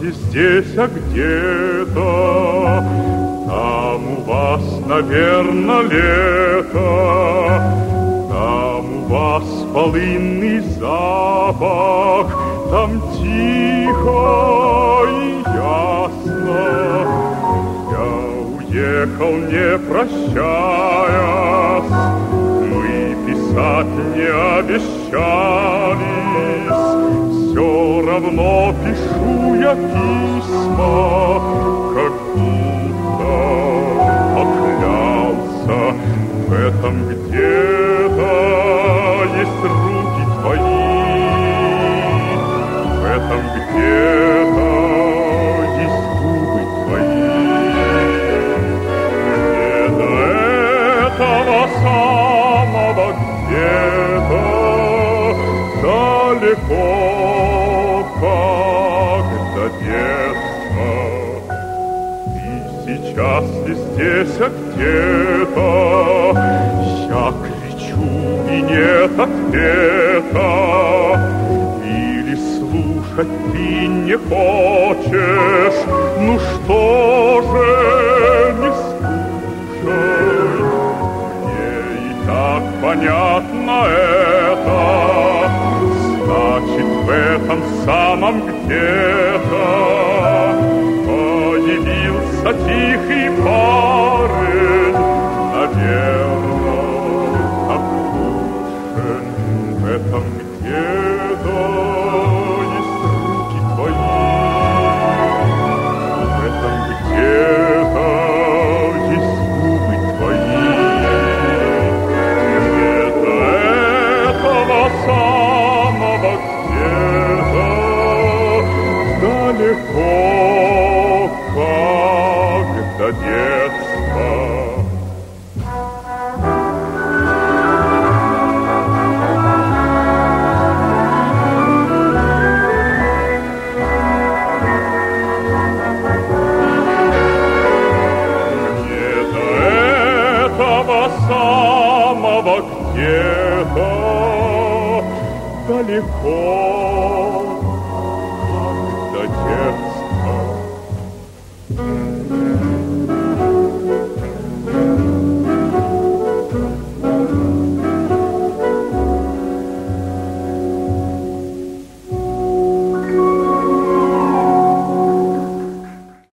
ли здесь, а где-то. Там у вас, наверное, лето, там у вас полынный запах, там тихо и ясно. Я уехал, не прощаясь, мы писать не обещались. Все равно пишу я письма, как будто поклялся. В этом где-то есть руки твои, в этом где-то есть губы твои. Где-то этого самого где-то далеко, как до детства. Ты сейчас ли здесь, а где-то? Я кричу, и нет ответа. Или слушать ты не хочешь? Ну что же, не слушай. Мне и так понятно это. Значит, в этом самом где-то появился тихий парень, наверное, так лучше. В этом где-то есть руки твои, в этом где-то есть губы твои. Где-то этого самого где-то далеко, как до детства. Где-то этого самого где-то далеко.